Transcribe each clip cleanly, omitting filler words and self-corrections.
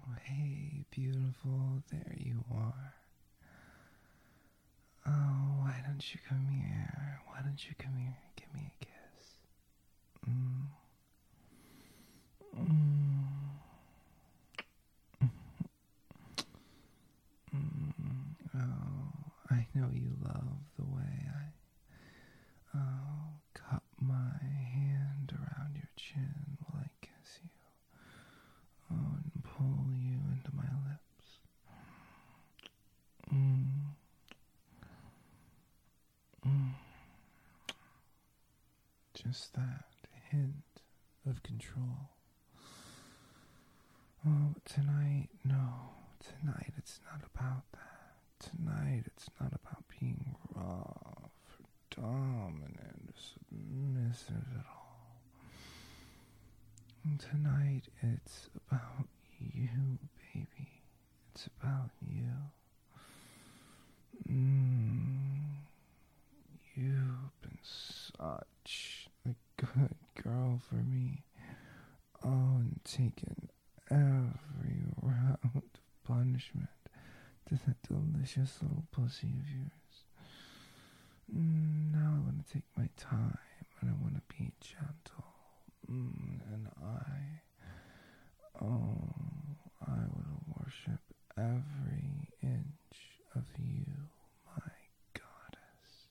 hey, beautiful, there you are. Oh, why don't you come here? Why don't you come here? Give me a kiss. Mm. Mm. Oh, I know you love the way I cup my hand around your chin while I kiss you. Oh, and pull you into my lips. Mm. Mm. Just that hint of control. Oh, but tonight, no. Tonight it's not about that. Tonight it's not about being rough or dominant or submissive at all. And tonight it's about you, baby. It's about you. You've been such a good girl for me. Oh, and taken every round of punishment to that delicious little pussy of yours. Now I want to take my time and I want to be gentle. And I would worship every inch of you, my goddess.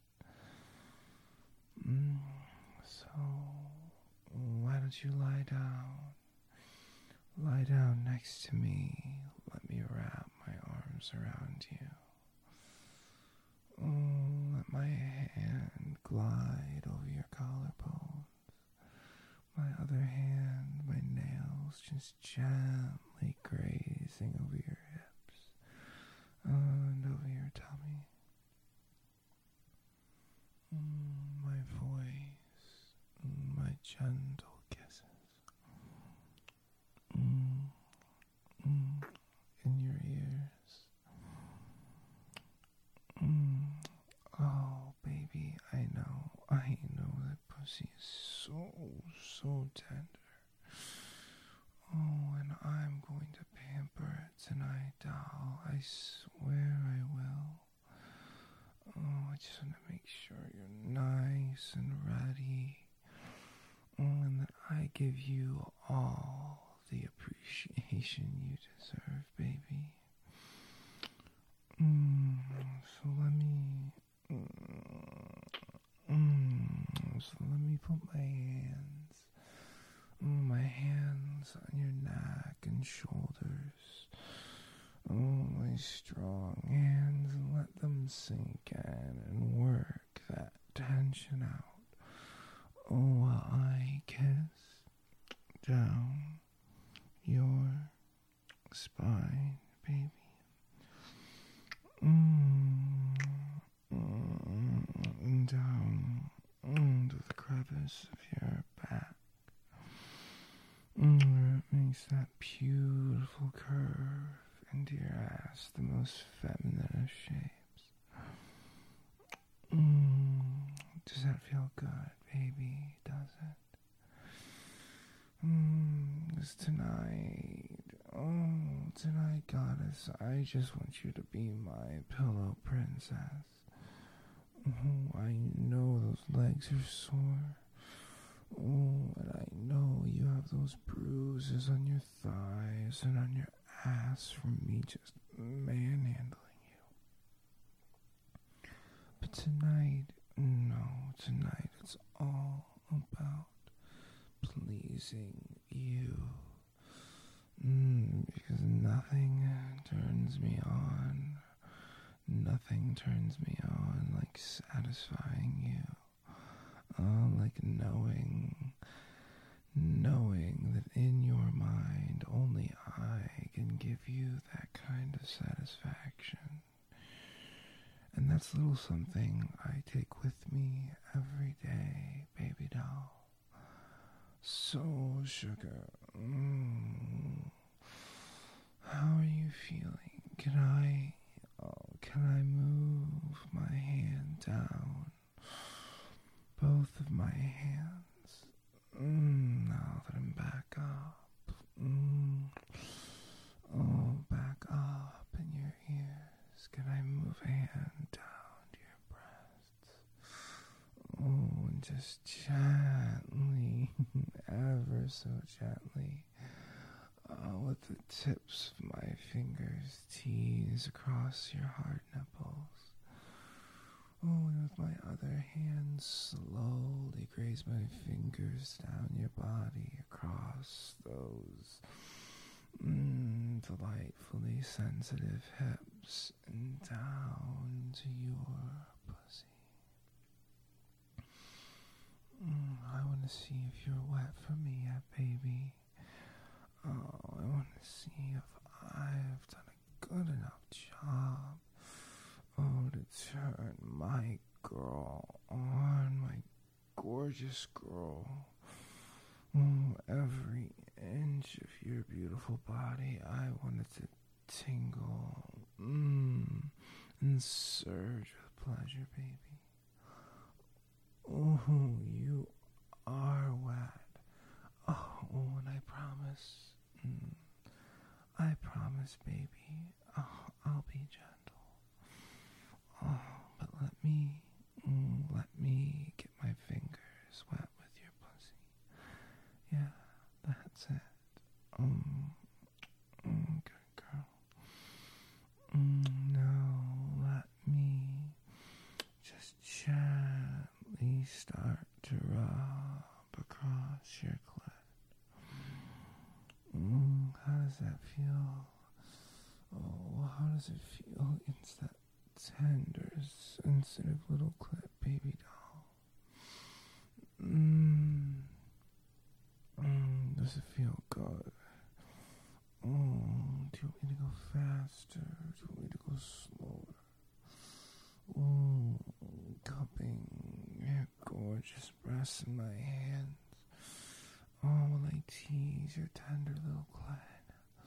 So, why don't you lie down? Lie down next to me. Let me wrap my arms around you. Oh, let my hand glide over your collarbones. My other hand, my nails just gently grazing over your hips and over your tummy. My voice, my gentle kisses. In your ears. Oh, baby, I know that pussy is so tender. Oh, and I'm going to pamper it tonight, doll. I swear I will. Oh, I just want to make sure you're nice and ready. Oh, and that I give you all the appreciation you deserve, baby. So let me put my hands on your neck and shoulders. Oh, my strong hands, and let them sink in and work that tension out. Oh, while I kiss down your spine, baby. And down to the crevice of your back, where it makes that beautiful curve into your ass, the most feminine of shapes. Does that feel good, baby? Does it? 'Cause tonight, goddess, I just want you to be my pillow princess. Oh, I know those legs are sore. Oh, and I know you have those bruises on your thighs and on your ass from me just manhandling you. But tonight it's all about pleasing you. Because nothing turns me on. Nothing turns me on like satisfying you. Like knowing that in your mind only I can give you that kind of satisfaction. And that's a little something I take with me every day, baby doll. So, sugar, how are you feeling? Can I move my hand down? Both of my hands. Now that I'm back up. Oh, just gently, ever so gently, with the tips of my fingers tease across your hard nipples. Oh, and with my other hand, slowly graze my fingers down your body across those delightfully sensitive hips and down to your pussy. I want to see if you're wet for me yet, baby. Oh, I want to see if I've done a good enough job. Oh, to turn my girl on, my gorgeous girl. Oh, every inch of your beautiful body, I wanted to tingle, and surge with pleasure, baby. Oh, you are wet. Oh, and I promise, baby, I'll be gentle. Oh, but let me get my fingers wet with your pussy. Yeah, that's it. Good girl. Now let me just gently start to rub across your clit. How does that feel? Oh, how does it feel against that tender, sensitive little clit, baby doll? Does it feel good? Oh, do you want me to go faster? Do you want me to go slower? Oh, cupping your gorgeous breasts in my hands. Oh, will I tease your tender little clit?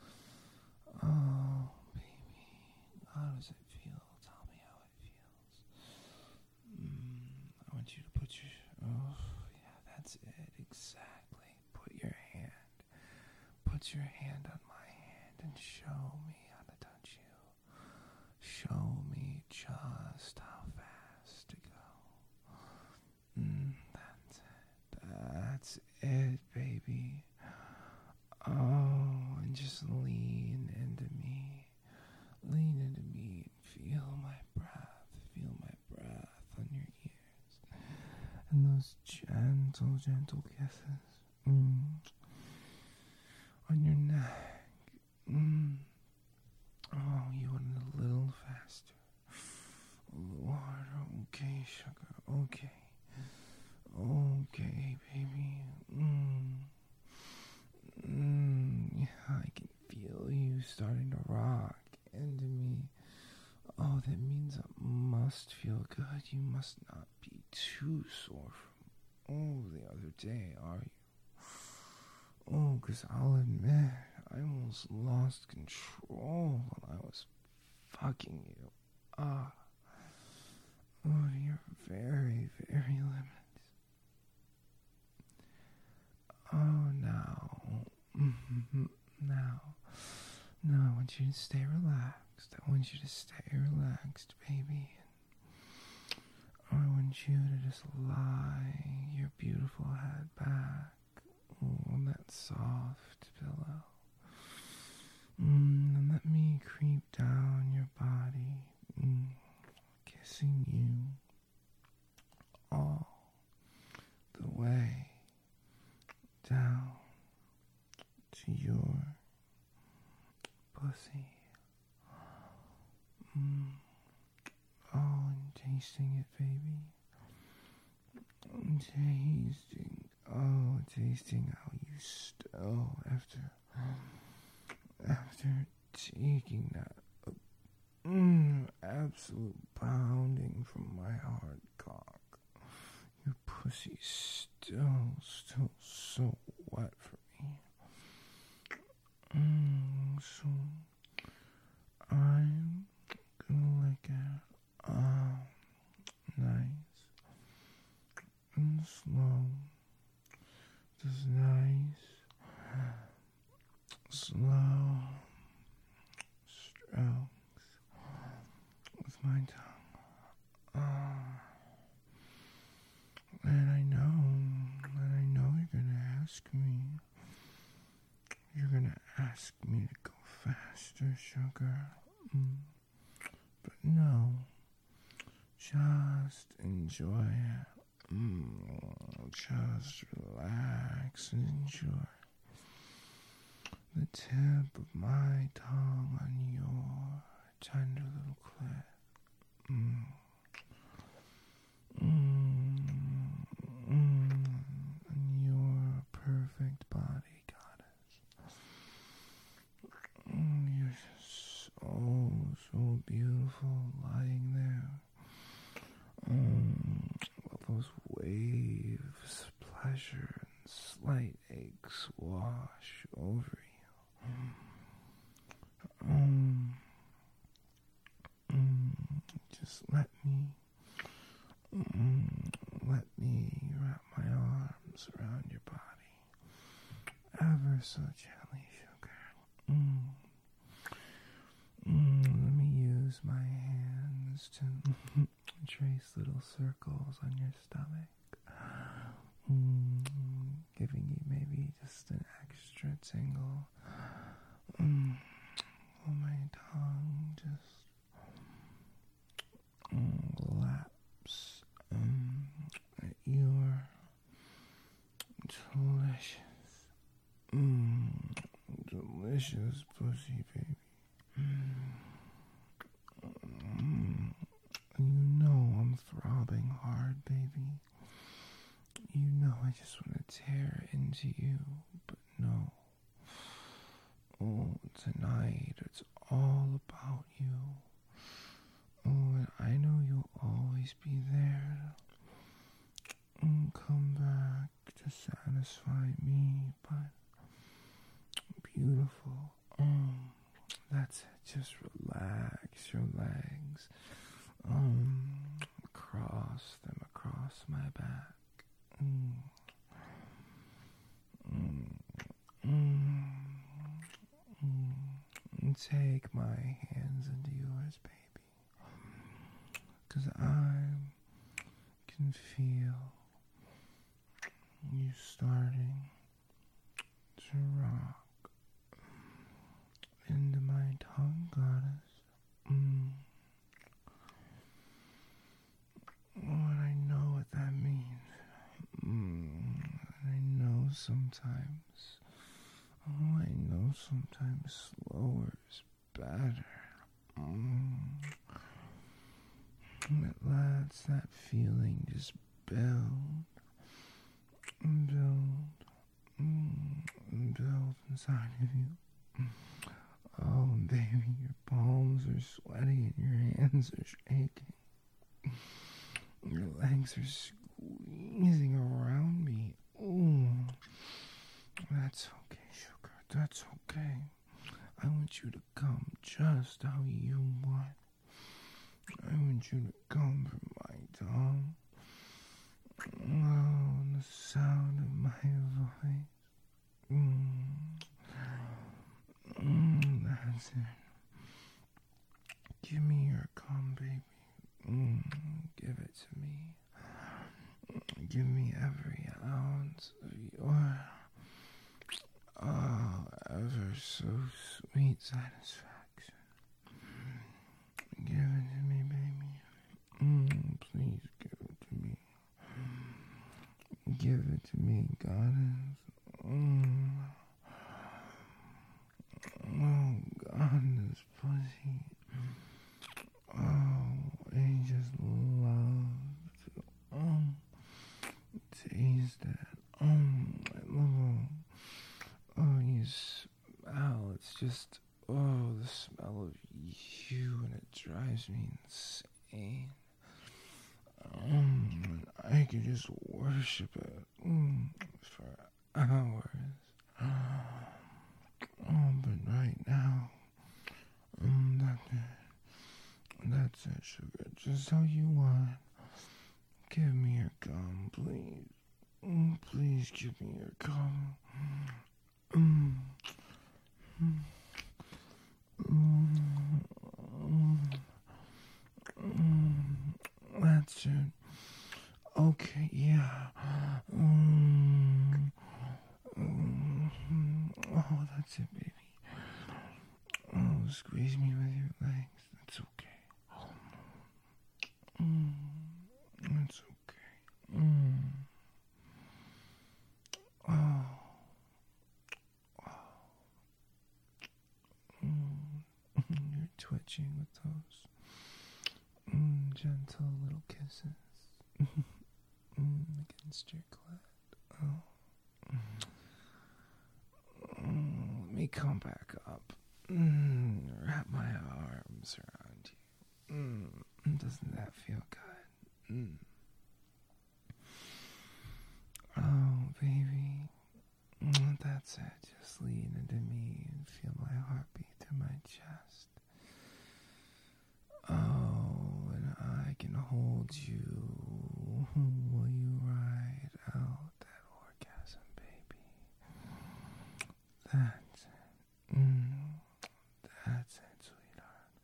Oh, baby, how does it feel? Tell me how it feels. I want you to put your... Oh, yeah, that's it, exactly. Put your hand on my hand and show me how to touch you. Show me just how fast to go. That's it, baby. Oh, and just lean into me. Lean into me and feel my breath on your ears. And those gentle kisses. On your neck. Oh, you want it a little faster. A little harder. Okay, sugar. Okay. Okay, baby. Yeah, I can feel you starting to rock into me. Oh, that means it must feel good. You must not be too sore from, the other day, are you? Oh, 'cause I'll admit, I almost lost control when I was fucking you. Oh, you're very, very limits. Oh, now, I want you to stay relaxed. I want you to stay relaxed, baby. I want you to just lie your beautiful head back on that soft pillow. And let me creep down your body, kissing you all the way down to your pussy. Oh, and tasting it, baby. Tasting how you still, after taking that absolute pounding from my hard cock, your pussy's still so wet for me. So I'm gonna lick it nice and slow. Just nice, slow strokes with my tongue. And I know ask me to go faster, sugar. But no, just enjoy it. Just relax and enjoy the tip of my tongue on your tender little clit. And your perfect body, goddess. You're just so beautiful lying there. Those waves of pleasure and slight aches wash over you. Just let me wrap my arms around your body, ever so gently, sugar. Let me use my hands to trace little circles on your stomach, giving you maybe just an extra tingle. While my tongue just laps at your delicious pussy, baby. You know I'm throbbing hard, baby. You know I just want to tear into you, but no. Oh, tonight it's all about you. Oh, and I know you'll always be there to come back to satisfy me, but beautiful. That's it. Just relax your legs. Cross them across my back. Take my hands into yours, baby. 'Cause I can feel you starting to rock into my tongue, goddess. And I know what that means. I know sometimes. Oh, I know sometimes slower is better. It lets that feeling just build and build and build inside of you. Oh, baby, your palms are sweaty and your hands are shaking. Your legs are squeezing around me. Oh, that's okay, sugar. That's okay. I want you to come just how you want. I want you to come from my tongue. Oh, and the sound of my voice. That's it. Give me your cum, baby. Give it to me. Give me every ounce of your ever so sweet satisfaction. Give it to me, baby. Please give it to me. Give it to me, goddess. Oh, God, this pussy. Oh, I just love to taste it. I love it. Oh, you smell. It's just, the smell of you, and it drives me insane. I could just worship it for hours. But right now, that's it, sugar. Just how you want. Give me your gum, please. Please give me your gum. That's it. Okay, yeah. Oh, that's it, baby. squeeze me with your legs. That's okay. That's okay. Oh. You're twitching with those gentle little kisses against your clit. Oh. Let me come back up. Wrap my arms around you. Doesn't that feel good? Oh, baby. That's it. Just lean into me and feel my heartbeat through my chest. Oh, and I can hold you while you ride out that orgasm, baby. That's it. That's it, sweetheart.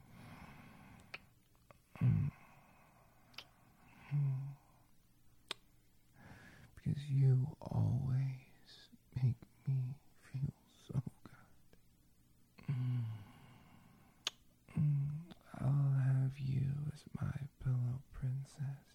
Because you always make me feel so good. I'll have you as my pillow princess